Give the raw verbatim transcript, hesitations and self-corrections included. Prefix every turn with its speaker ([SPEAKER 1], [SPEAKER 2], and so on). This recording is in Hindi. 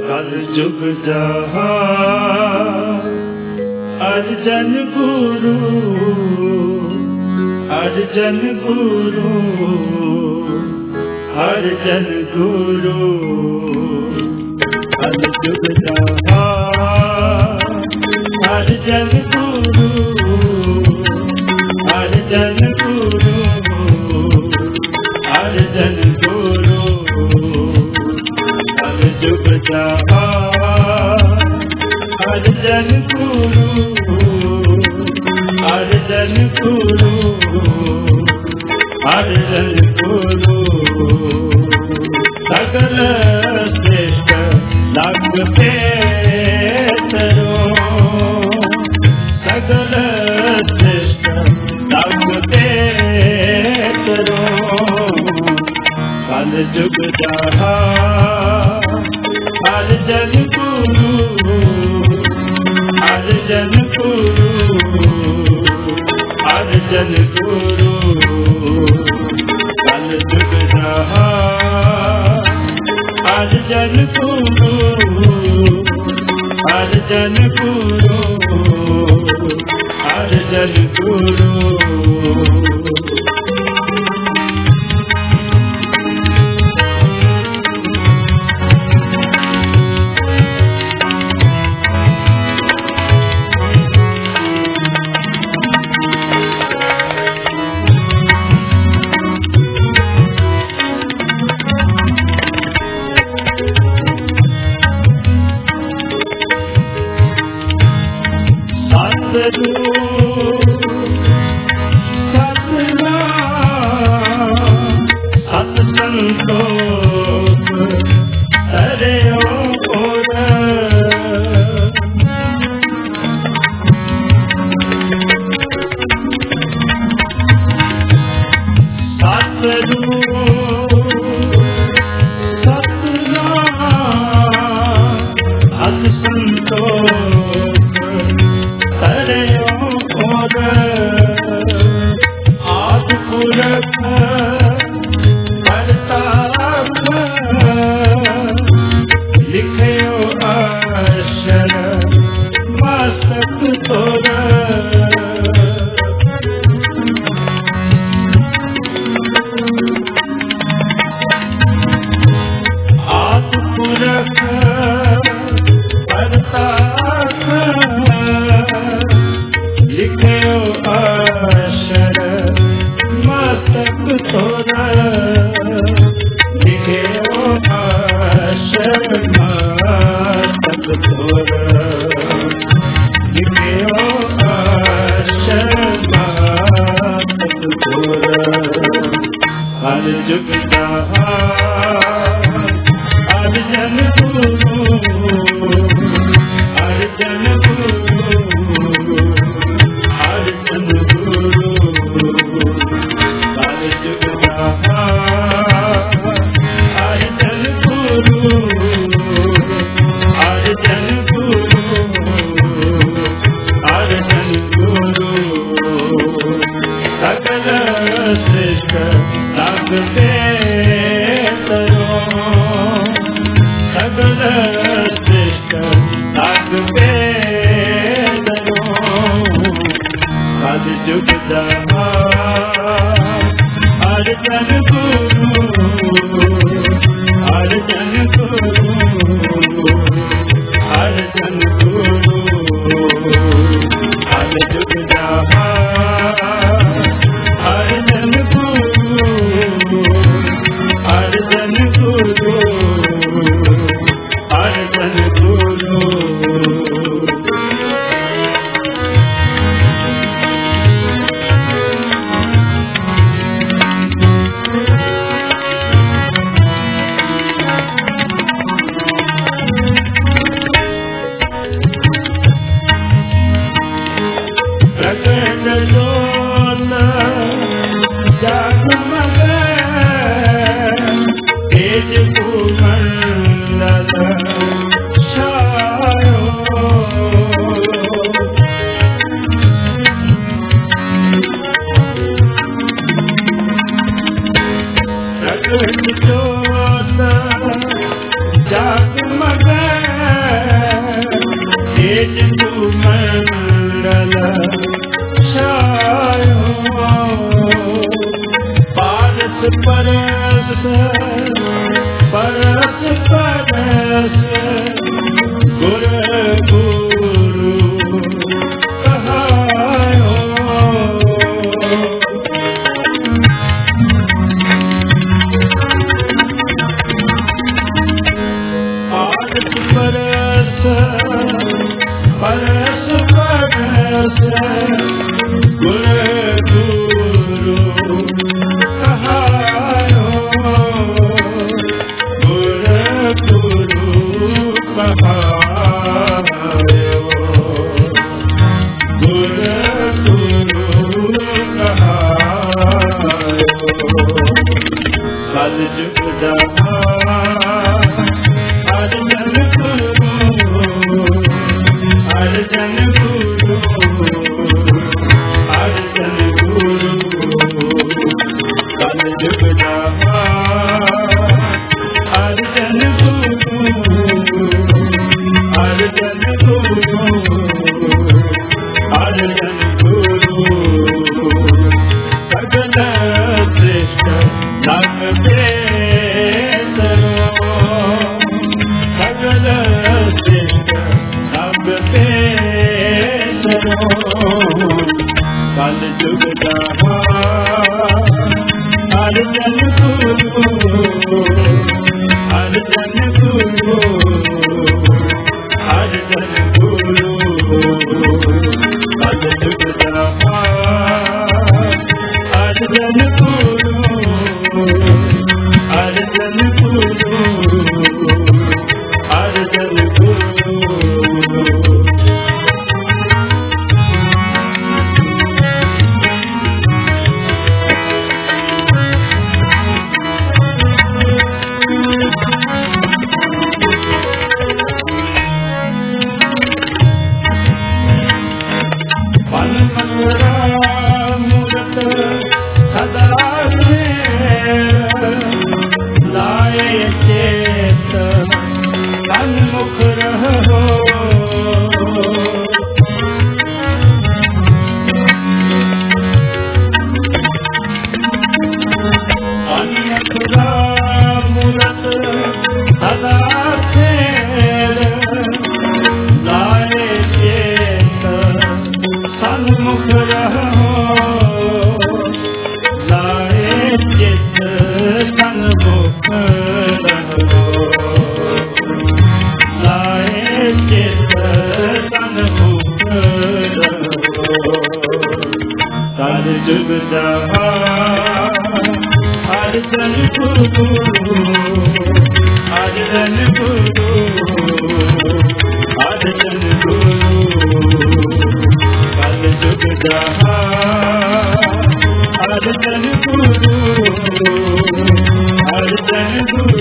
[SPEAKER 1] कल जुग जहां अर्जन गुरु, अर्जन गुरु, अर्जन गुरु। कल जुग जहां अर्जन गुरु, अर्जन गुरु, अर्जन गुरु। कल जुग जहां अर्जन गुरु, अर्जन गुरु, अर्जन गुरु। सकल श्रेष्ठ लग पेतरो, सकल श्रेष्ठ लग पेतरो। कल जुग जहां अर्जन गुरु, अर्जन गुरु, अर्जन गुरु। कल जुग जहां अर्जन गुरु, अर्जन गुरु, अर्जन गुरु। जोत जगमग तेज तू मंडल छायो पारस परस परस परस गुर गुरु कहायो पारस परस परस परस गुर गुरु कहायो गुर गुरु कहायो गुर गुरु कहायो कल जुग जहान हर जन गुरु हर जन गुरु हर जन गुरु कल जुग जहान हर जन गुरु हर जन गुरु हर जन गुरु सगल श्रेष्ठ नाम बेसरो सगल श्रेष्ठ नाम बेसरो कल जुग जहान हर जन गुरु हर जन गुरु हर जन गुरु कल जुग जहान हर जन गुरु हर जन गुरु हर जन गुरु मूरत सदा लाए चेत सन्मुख रहो अन्नपुरा मूरत सदा लाए चेत सन्मुख रहो लाए चित सन्मुख रहो लाए चित सन्मुख रहो कल जुग जहान हर जन गुरु हर जन गुरु हर जन गुरु कल जुग जहान हर जन गुरु हर जन गुरु